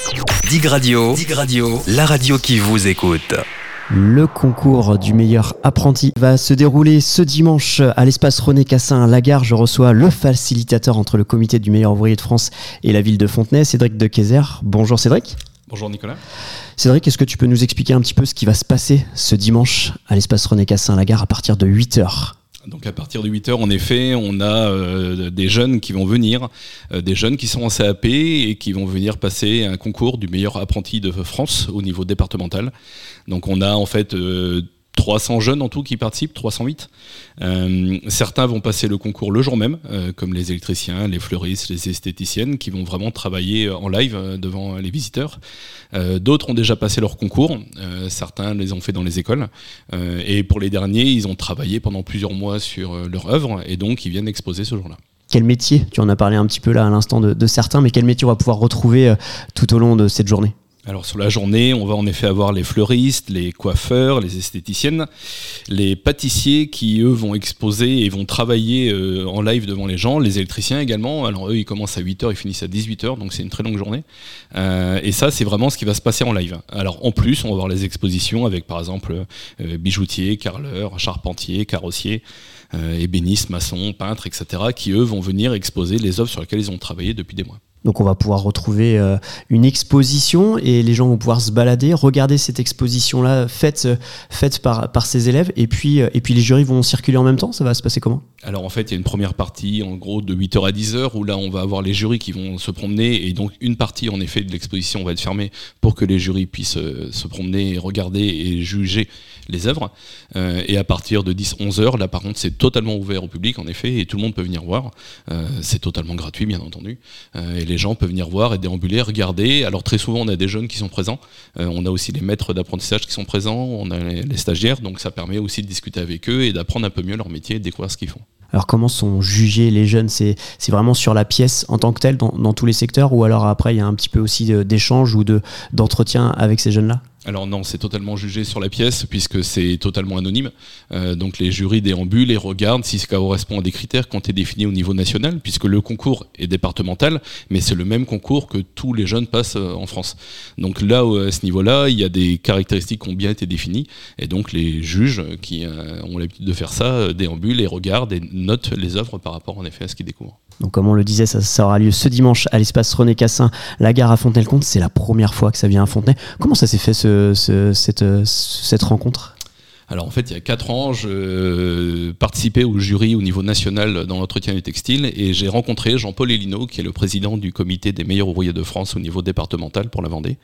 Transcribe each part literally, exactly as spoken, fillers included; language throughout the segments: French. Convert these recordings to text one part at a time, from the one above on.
Dig Radio, Dig Radio, la radio qui vous écoute. Le concours du meilleur apprenti va se dérouler ce dimanche à l'espace René Cassin à la gare. Je reçois le facilitateur entre le comité du meilleur ouvrier de France et la ville de Fontenay, Cédric Dequezer. Bonjour Cédric. Bonjour Nicolas. Cédric, est-ce que tu peux nous expliquer un petit peu ce qui va se passer ce dimanche à l'espace René Cassin à la gare à partir de huit heures ? Donc à partir de huit heures, en effet, on a euh, des jeunes qui vont venir, euh, des jeunes qui sont en C A P et qui vont venir passer un concours du meilleur apprenti de France au niveau départemental. Donc on a en fait euh, trois cents jeunes en tout qui participent, trois cent huit. Euh, certains vont passer le concours le jour même, euh, comme les électriciens, les fleuristes, les esthéticiennes, qui vont vraiment travailler en live euh, devant les visiteurs. Euh, d'autres ont déjà passé leur concours, euh, certains les ont fait dans les écoles. Euh, et pour les derniers, ils ont travaillé pendant plusieurs mois sur euh, leur œuvre et donc ils viennent exposer ce jour-là. Quel métier, tu en as parlé un petit peu là à l'instant de, de certains, mais quel métier on va pouvoir retrouver euh, tout au long de cette journée ? Alors sur la journée, on va en effet avoir les fleuristes, les coiffeurs, les esthéticiennes, les pâtissiers qui eux vont exposer et vont travailler euh, en live devant les gens, les électriciens également. Alors eux ils commencent à huit heures, ils finissent à dix-huit heures, donc c'est une très longue journée. Euh, et ça c'est vraiment ce qui va se passer en live. Alors en plus on va avoir les expositions avec par exemple euh, bijoutiers, carreleurs, charpentiers, carrossiers, euh, ébénistes, maçons, peintres, et cetera qui eux vont venir exposer les œuvres sur lesquelles ils ont travaillé depuis des mois. Donc on va pouvoir retrouver euh, une exposition et les gens vont pouvoir se balader, regarder cette exposition-là faite, euh, faite par, par ces élèves et puis, euh, et puis les jurys vont circuler en même temps, ça va se passer comment ? Alors en fait il y a une première partie en gros de huit heures à dix heures où là on va avoir les jurys qui vont se promener et donc une partie en effet de l'exposition va être fermée pour que les jurys puissent euh, se promener, regarder et juger les œuvres euh, et à partir de dix à onze heures là par contre c'est totalement ouvert au public en effet et tout le monde peut venir voir, euh, c'est totalement gratuit bien entendu euh, et les gens peuvent venir voir et déambuler, regarder. Alors très souvent on a des jeunes qui sont présents, euh, on a aussi les maîtres d'apprentissage qui sont présents, on a les, les stagiaires, donc ça permet aussi de discuter avec eux et d'apprendre un peu mieux leur métier et de découvrir ce qu'ils font. Alors comment sont jugés les jeunes ? C'est, c'est vraiment sur la pièce en tant que telle dans, dans tous les secteurs ou alors après il y a un petit peu aussi d'échange ou de, d'entretien avec ces jeunes-là ? Alors non, c'est totalement jugé sur la pièce puisque c'est totalement anonyme. Euh, donc les jurys déambulent et regardent si ça correspond à des critères qui ont été définis au niveau national puisque le concours est départemental, mais c'est le même concours que tous les jeunes passent en France. Donc là, à ce niveau-là, il y a des caractéristiques qui ont bien été définies et donc les juges qui euh, ont l'habitude de faire ça déambulent et regardent et notent les œuvres par rapport en effet à ce qu'ils découvrent. Donc comme on le disait, ça, ça aura lieu ce dimanche à l'espace René Cassin, la gare à Fontenay-le-Comte. C'est la première fois que ça vient à Fontenay. Comment ça s'est fait ce, ce, cette, cette rencontre ? Alors en fait, il y a quatre ans, je euh, participais au jury au niveau national dans l'entretien du textile et j'ai rencontré Jean-Paul Elino, qui est le président du comité des meilleurs ouvriers de France au niveau départemental pour la Vendée.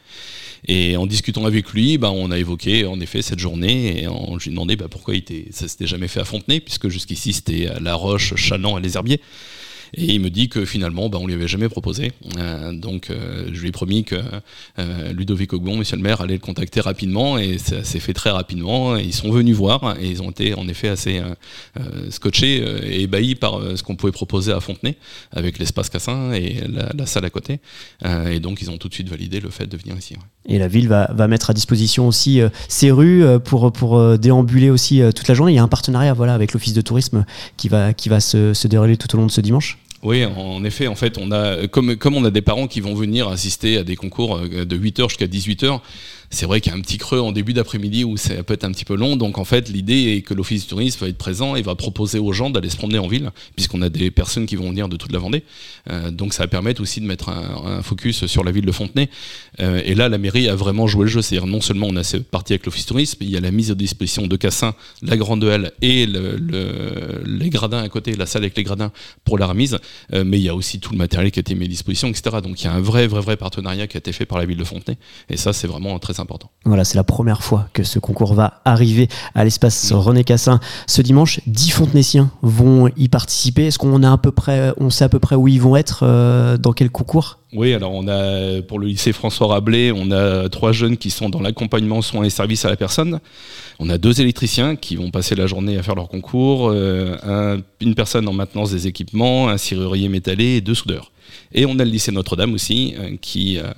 Et en discutant avec lui, bah, on a évoqué en effet cette journée et on, je lui ai demandé bah, pourquoi il était, ça s'était jamais fait à Fontenay, puisque jusqu'ici c'était à La Roche, Chaland et Les Herbiers. Et il me dit que finalement, bah, on lui avait jamais proposé. Euh, donc, euh, je lui ai promis que euh, Ludovic Ogbon, monsieur le maire, allait le contacter rapidement. Et ça s'est fait très rapidement. Et ils sont venus voir et ils ont été en effet assez euh, euh, scotchés euh, et ébahis par euh, ce qu'on pouvait proposer à Fontenay avec l'espace Cassin et la, la salle à côté. Euh, et donc, ils ont tout de suite validé le fait de venir ici. Ouais. Et la ville va, va mettre à disposition aussi euh, ses rues euh, pour, pour euh, déambuler aussi euh, toute la journée. Il y a un partenariat voilà, avec l'Office de tourisme qui va, qui va se, se dérouler tout au long de ce dimanche. Oui, en effet, en fait, on a comme comme on a des parents qui vont venir assister à des concours de huit heures jusqu'à dix-huit heures, c'est vrai qu'il y a un petit creux en début d'après-midi où ça peut être un petit peu long. Donc en fait, l'idée est que l'Office du tourisme va être présent et va proposer aux gens d'aller se promener en ville, puisqu'on a des personnes qui vont venir de toute la Vendée. Euh, donc ça va permettre aussi de mettre un, un focus sur la ville de Fontenay. Euh, et là, la mairie a vraiment joué le jeu. C'est-à-dire non seulement on a cette partie avec l'Office du tourisme, il y a la mise à disposition de Cassin, la grande halle et le, le, les gradins à côté, la salle avec les gradins pour la remise. Euh, mais il y a aussi tout le matériel qui a été mis à disposition, et cetera. Donc il y a un vrai, vrai, vrai partenariat qui a été fait par la ville de Fontenay. Et ça, c'est vraiment très important. Voilà, c'est la première fois que ce concours va arriver à l'espace René Cassin ce dimanche. dix Fontenaysiens vont y participer. Est-ce qu'on a à peu près, on sait à peu près où ils vont être, euh, dans quel concours ? Oui, alors on a pour le lycée François Rabelais, on a trois jeunes qui sont dans l'accompagnement, soins et services à la personne. On a deux électriciens qui vont passer la journée à faire leur concours, euh, un, une personne en maintenance des équipements, un serrurier métallier et deux soudeurs. Et on a le lycée Notre-Dame aussi, euh, qui euh,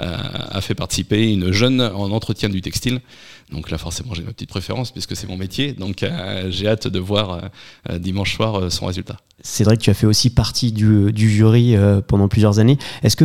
a fait participer une jeune en entretien du textile. Donc là, forcément, j'ai ma petite préférence puisque c'est mon métier. Donc euh, j'ai hâte de voir euh, dimanche soir euh, son résultat. Cédric, tu as fait aussi partie du, du jury euh, pendant plusieurs années. Est-ce que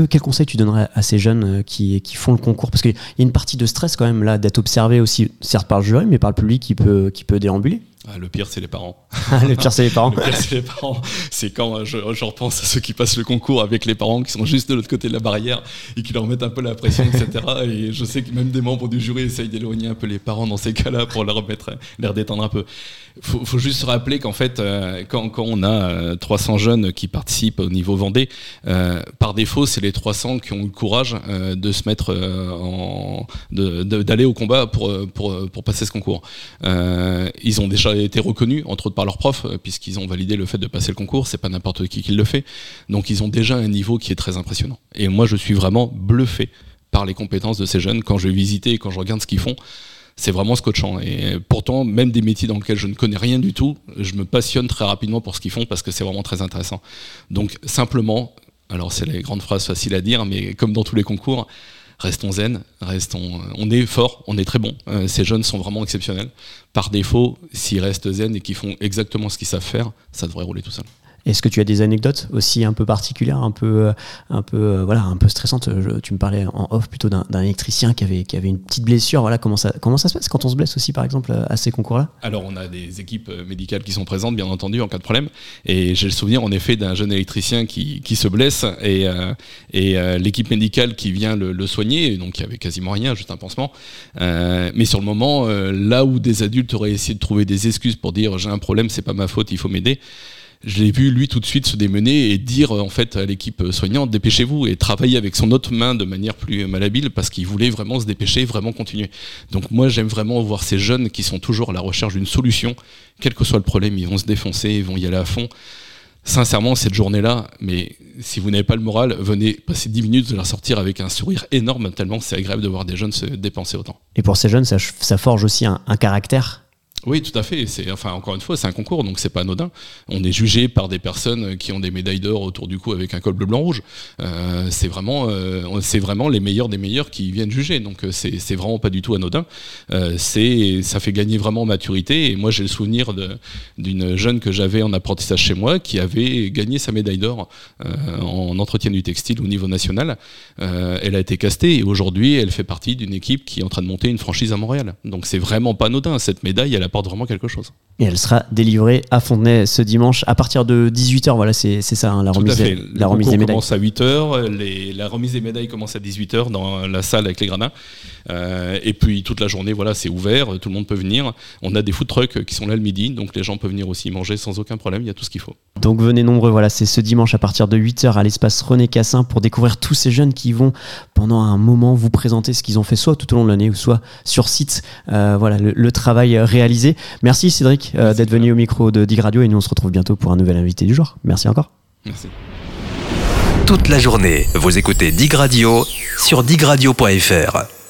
que quel conseil tu donnerais à ces jeunes qui, qui font le concours? Parce qu'il y a une partie de stress quand même là, d'être observé aussi, certes par le jury, mais par le public qui peut, qui peut déambuler. Ah, le pire, c'est les parents. Le pire, c'est les parents. Le pire, c'est les parents. C'est quand je, je repense à ceux qui passent le concours avec les parents qui sont juste de l'autre côté de la barrière et qui leur mettent un peu la pression, et cetera. Et je sais que même des membres du jury essayent d'éloigner un peu les parents dans ces cas-là pour leur mettre, les détendre un peu. Faut, faut juste se rappeler qu'en fait, euh, quand, quand on a euh, trois cents jeunes qui participent au niveau Vendée, euh, par défaut, c'est les trois cents qui ont eu le courage euh, de se mettre euh, en, de, de, d'aller au combat pour, pour, pour passer ce concours. Euh, ils ont déjà été reconnus, entre autres par leurs profs, puisqu'ils ont validé le fait de passer le concours. C'est pas n'importe qui qui le fait. Donc, ils ont déjà un niveau qui est très impressionnant. Et moi, je suis vraiment bluffé par les compétences de ces jeunes quand je vais visiter et quand je regarde ce qu'ils font. C'est vraiment scotchant. Et pourtant, même des métiers dans lesquels je ne connais rien du tout, je me passionne très rapidement pour ce qu'ils font parce que c'est vraiment très intéressant. Donc, simplement, alors c'est les grandes phrases faciles à dire, mais comme dans tous les concours, restons zen, restons, on est fort, on est très bon. Euh, ces jeunes sont vraiment exceptionnels. Par défaut, s'ils restent zen et qu'ils font exactement ce qu'ils savent faire, ça devrait rouler tout seul. Est-ce que tu as des anecdotes aussi un peu particulières, un peu, un peu, voilà, un peu stressantes? Je, tu me parlais en off plutôt d'un, d'un électricien qui avait, qui avait une petite blessure. Voilà, comment ça, comment ça se passe quand on se blesse aussi, par exemple, à ces concours-là? Alors, on a des équipes médicales qui sont présentes, bien entendu, en cas de problème. Et j'ai le souvenir, en effet, d'un jeune électricien qui, qui se blesse et, euh, et euh, l'équipe médicale qui vient le, le soigner. Donc, il y avait quasiment rien, juste un pansement. Euh, mais sur le moment, euh, là où des adultes auraient essayé de trouver des excuses pour dire j'ai un problème, c'est pas ma faute, il faut m'aider. Je l'ai vu, lui, tout de suite se démener et dire en fait à l'équipe soignante, dépêchez-vous, et travailler avec son autre main de manière plus malhabile parce qu'il voulait vraiment se dépêcher, vraiment continuer. Donc moi, j'aime vraiment voir ces jeunes qui sont toujours à la recherche d'une solution. Quel que soit le problème, ils vont se défoncer, ils vont y aller à fond. Sincèrement, cette journée-là, mais si vous n'avez pas le moral, venez passer dix minutes de la sortir avec un sourire énorme, tellement c'est agréable de voir des jeunes se dépenser autant. Et pour ces jeunes, ça, ça forge aussi un, un caractère. Oui, tout à fait. C'est, enfin, encore une fois, c'est un concours, donc c'est pas anodin. On est jugé par des personnes qui ont des médailles d'or autour du cou avec un col bleu, blanc, rouge. Euh, c'est vraiment, euh, c'est vraiment les meilleurs des meilleurs qui viennent juger. Donc c'est, c'est vraiment pas du tout anodin. Euh, c'est, ça fait gagner vraiment en maturité. Et moi, j'ai le souvenir de, d'une jeune que j'avais en apprentissage chez moi qui avait gagné sa médaille d'or euh, en entretien du textile au niveau national. Euh, elle a été castée et aujourd'hui, elle fait partie d'une équipe qui est en train de monter une franchise à Montréal. Donc c'est vraiment pas anodin. Cette médaille, elle a apporte vraiment quelque chose. Et elle sera délivrée à Fontenay ce dimanche à partir de dix-huit heures. Voilà, c'est, c'est ça, hein, la remise, des, la remise des médailles. Commence à huit heures, les, la remise des médailles commence à dix-huit heures dans la salle avec les gradins. Euh, et puis toute la journée, voilà, c'est ouvert, tout le monde peut venir. On a des food trucks qui sont là le midi, donc les gens peuvent venir aussi manger sans aucun problème, il y a tout ce qu'il faut. Donc venez nombreux, voilà, c'est ce dimanche à partir de huit heures à l'espace René Cassin pour découvrir tous ces jeunes qui vont pendant un moment vous présenter ce qu'ils ont fait soit tout au long de l'année ou soit sur site, euh, voilà, le, le travail réalisé. Merci Cédric euh, Merci d'être venu au micro de Dig Radio et nous on se retrouve bientôt pour un nouvel invité du jour. Merci encore. Merci. Toute la journée, vous écoutez Dig Radio sur dig radio point f r.